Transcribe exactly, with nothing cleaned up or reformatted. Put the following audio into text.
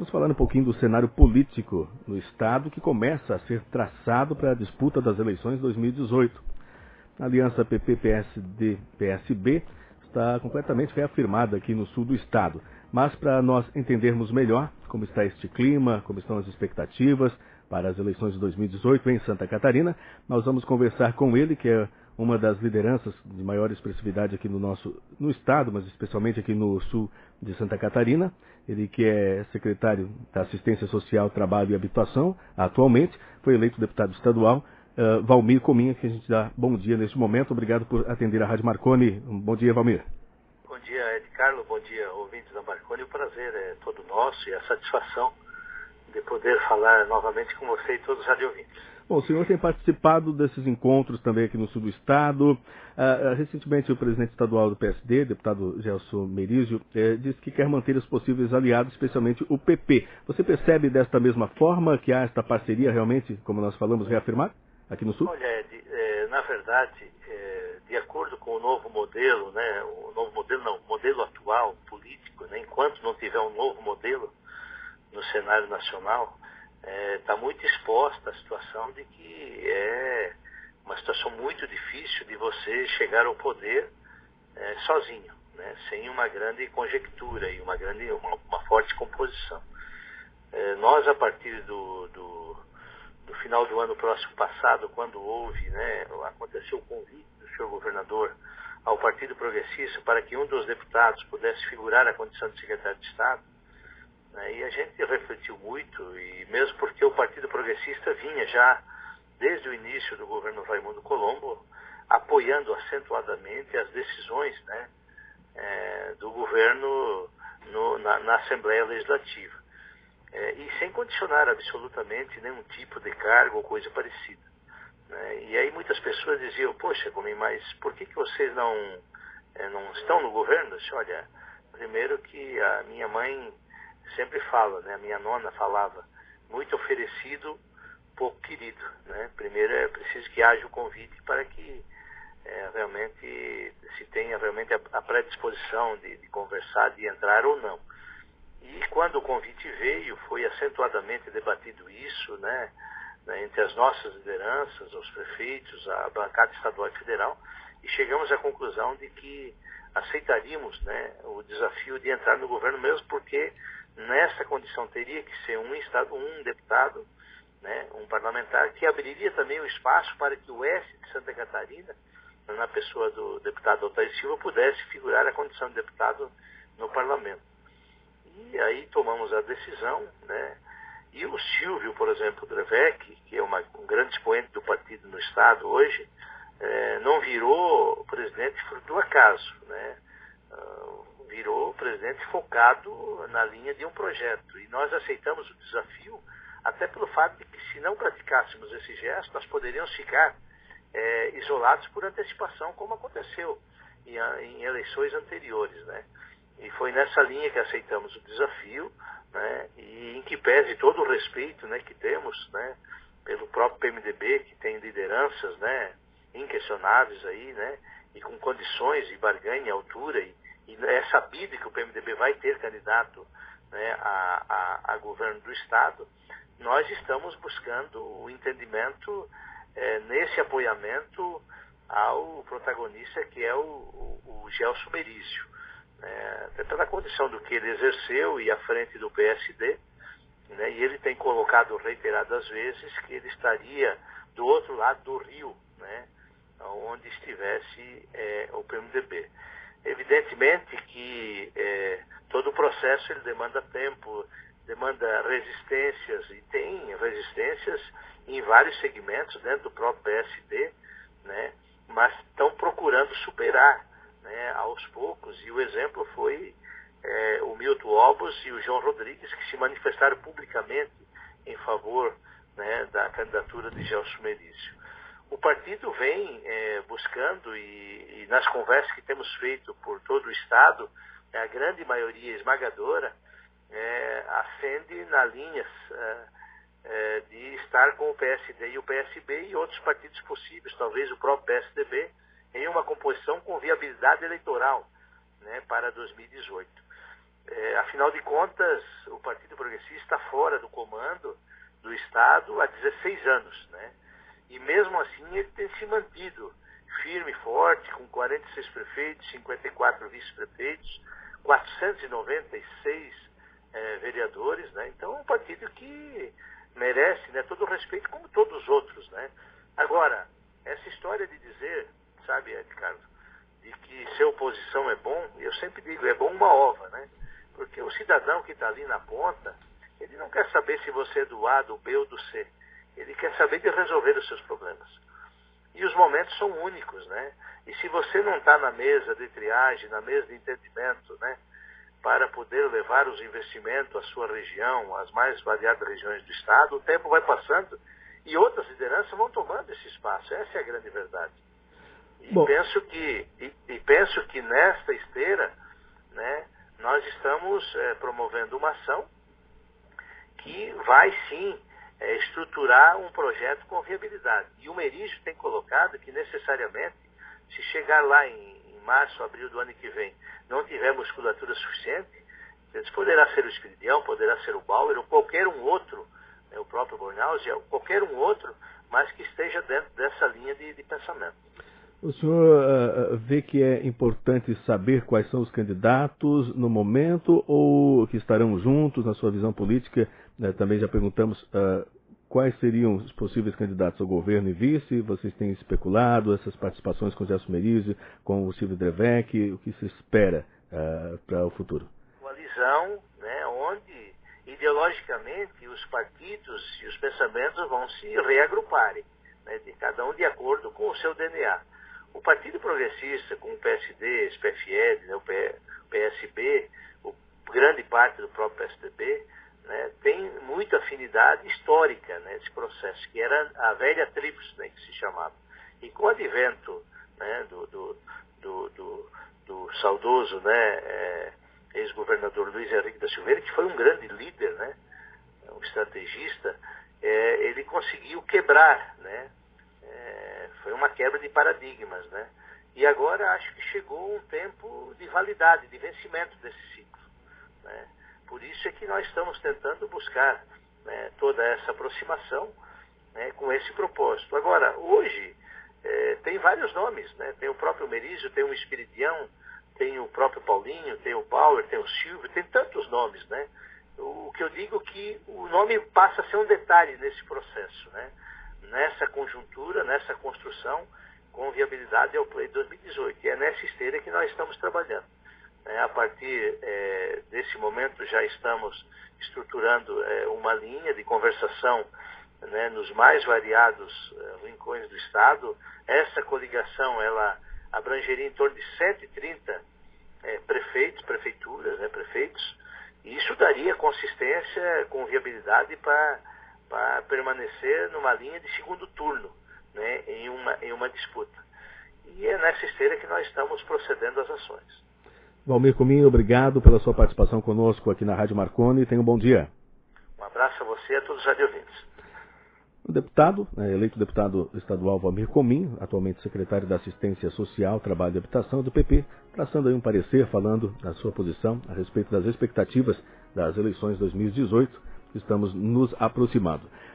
vamos falar um pouquinho do cenário político no Estado que começa a ser traçado para a disputa das eleições de dois mil e dezoito. A aliança P P P S D P S B está completamente reafirmada aqui no sul do Estado. Mas para nós entendermos melhor como está este clima, como estão as expectativas para as eleições de dois mil e dezoito em Santa Catarina, nós vamos conversar com ele, que é uma das lideranças de maior expressividade aqui no nosso no estado, mas especialmente aqui no sul de Santa Catarina. Ele que é secretário da Assistência Social, Trabalho e Habitação, atualmente, foi eleito deputado estadual, uh, Valmir Cominha, que a gente dá bom dia neste momento. Obrigado por atender a Rádio Marconi. Um bom dia, Valmir. Bom dia, Ed Carlos. Bom dia, ouvintes da Marconi. O prazer é todo nosso e a satisfação de poder falar novamente com você e todos os radiovintes. Bom, o senhor tem participado desses encontros também aqui no sul do estado. Uh, uh, recentemente o presidente estadual do P S D, deputado Gelson Merizio, eh, disse que quer manter os possíveis aliados, especialmente o P P. Você percebe desta mesma forma que há esta parceria realmente, como nós falamos, reafirmar aqui no sul? Olha, Ed, eh, na verdade, eh, de acordo com o novo modelo, né, o novo modelo não, o modelo atual político, né, enquanto não tiver um novo modelo no cenário nacional, está é, muito exposta a situação de que é uma situação muito difícil de você chegar ao poder é, sozinho, né, sem uma grande conjectura e uma, grande, uma, uma forte composição. É, nós, a partir do, do, do final do ano próximo passado, quando houve, né, aconteceu o convite do senhor governador ao Partido Progressista para que um dos deputados pudesse figurar a condição de secretário de Estado, e a gente refletiu muito, e mesmo porque o Partido Progressista vinha já, desde o início do governo Raimundo Colombo, apoiando acentuadamente as decisões, né, é, do governo no, na, na Assembleia Legislativa. É, e sem condicionar absolutamente nenhum tipo de cargo ou coisa parecida. Né? E aí muitas pessoas diziam, poxa, mas por que, que vocês não, é, não estão no governo? Eu disse, olha, primeiro que a minha mãe sempre fala, né? A minha nona falava, muito oferecido, pouco querido, né? Primeiro é preciso que haja o convite para que é, realmente se tenha realmente a, a predisposição de, de conversar, de entrar ou não. E quando o convite veio, foi acentuadamente debatido isso, né? né entre as nossas lideranças, os prefeitos, a bancada estadual e federal, e chegamos à conclusão de que aceitaríamos, né, o desafio de entrar no governo mesmo, porque nessa condição teria que ser um estado, um deputado, né, um parlamentar, que abriria também o espaço para que o oeste de Santa Catarina, na pessoa do deputado Altair Silva, pudesse figurar a condição de deputado no parlamento. E aí tomamos a decisão, né, e o Silvio, por exemplo, Drevec, que é uma, um grande expoente do partido no estado hoje, eh, não virou presidente fruto do acaso, né, uh, virou presidente focado na linha de um projeto. E nós aceitamos o desafio, até pelo fato de que, se não praticássemos esse gesto, nós poderíamos ficar é, isolados por antecipação, como aconteceu em, em eleições anteriores, né? E foi nessa linha que aceitamos o desafio, né? E em que pese todo o respeito, né, que temos, né, pelo próprio P M D B, que tem lideranças, né, inquestionáveis aí, né, e com condições de barganha, altura, e E é sabido que o P M D B vai ter candidato, né, a, a, a governo do Estado. Nós estamos buscando o entendimento é, nesse apoiamento ao protagonista, que é o, o, o Gelson Merizio. É, até pela condição do que ele exerceu e à frente do P S D, né, e ele tem colocado reiteradas vezes que ele estaria do outro lado do rio, né, onde estivesse é, o P M D B. Evidentemente que é, todo o processo ele demanda tempo, demanda resistências, e tem resistências em vários segmentos dentro do próprio P S D, né, mas estão procurando superar, né, aos poucos, e o exemplo foi é, o Milton Obos e o João Rodrigues, que se manifestaram publicamente em favor, né, da candidatura de Gelson Merizio. O partido vem é, buscando, e, e nas conversas que temos feito por todo o Estado, a grande maioria esmagadora é, ascende na linha é, é, de estar com o P S D e o P S B e outros partidos possíveis, talvez o próprio P S D B, em uma composição com viabilidade eleitoral, né, para dois mil e dezoito. É, afinal de contas, o Partido Progressista está fora do comando do Estado há dezesseis anos, né? E mesmo assim ele tem se mantido firme e forte, com quarenta e seis prefeitos, cinquenta e quatro vice-prefeitos, quatrocentos e noventa e seis é, vereadores, né? Então é um partido que merece, né, todo o respeito, como todos os outros, né? Agora, essa história de dizer, sabe, Ricardo, de que ser oposição é bom, eu sempre digo, é bom uma ova, né? Porque o cidadão que está ali na ponta, ele não quer saber se você é do A, do B ou do C. Ele quer saber de resolver os seus problemas. E os momentos são únicos, né? E se você não está na mesa de triagem, na mesa de entendimento, né, para poder levar os investimentos à sua região, às mais variadas regiões do Estado, o tempo vai passando e outras lideranças vão tomando esse espaço. Essa é a grande verdade. E Bom. penso que e, e penso que nesta esteira, né, nós estamos é, promovendo uma ação que vai sim é, estruturar um projeto com viabilidade. E o Merígio tem colocado que necessariamente, se chegar lá em, em março, abril do ano que vem, não tiver musculatura suficiente, poderá ser o Espiridião, poderá ser o Bauer, ou qualquer um outro, né, o próprio Bornhaus, qualquer um outro, mas que esteja dentro dessa linha de, de pensamento. O senhor uh, vê que é importante saber quais são os candidatos no momento ou que estarão juntos na sua visão política? Uh, também já perguntamos uh, quais seriam os possíveis candidatos ao governo e vice. Vocês têm especulado essas participações com o Gelson Merizio, com o Silvio Drevec, o que se espera uh, para o futuro? Coalizão, né, onde ideologicamente os partidos e os pensamentos vão se reagruparem, né, de cada um de acordo com o seu D N A. O Partido Progressista, com o P S D, o P F L, né, o P S B, o grande parte do próprio P S D B, né, tem muita afinidade histórica nesse, né, processo, que era a velha tríplice, né, que se chamava. E com o advento, né, do, do, do, do, do saudoso, né, é, ex-governador Luiz Henrique da Silveira, que foi um grande líder, né, um estrategista, é, ele conseguiu quebrar, né, é, foi uma quebra de paradigmas, né, e agora acho que chegou um tempo de validade, de vencimento desse ciclo, né. Por isso é que nós estamos tentando buscar, né, toda essa aproximação, né, com esse propósito. Agora, hoje, é, tem vários nomes, né, tem o próprio Merizio, tem o Espiridião, tem o próprio Paulinho, tem o Bauer, tem o Silvio, tem tantos nomes, né? O que eu digo é que o nome passa a ser um detalhe nesse processo, né? Nessa conjuntura, nessa construção, com viabilidade ao pleito dois mil e dezoito. E é nessa esteira que nós estamos trabalhando. É, a partir é, desse momento já estamos estruturando é, uma linha de conversação, né, nos mais variados é, rincões do Estado. Essa coligação, ela abrangeria em torno de cento e trinta é, prefeitos, prefeituras, né, prefeitos, e isso daria consistência com viabilidade para permanecer numa linha de segundo turno, né, em, uma, em uma disputa. E é nessa esteira que nós estamos procedendo às ações. Valmir Cominho, obrigado pela sua participação conosco aqui na Rádio Marconi. Tenha um bom dia. Um abraço a você e a todos os radiovintes. O deputado, né, eleito deputado estadual Valmir Cominho, atualmente secretário da Assistência Social, Trabalho e Habitação do P P, traçando aí um parecer falando da sua posição a respeito das expectativas das eleições dois mil e dezoito, que estamos nos aproximando.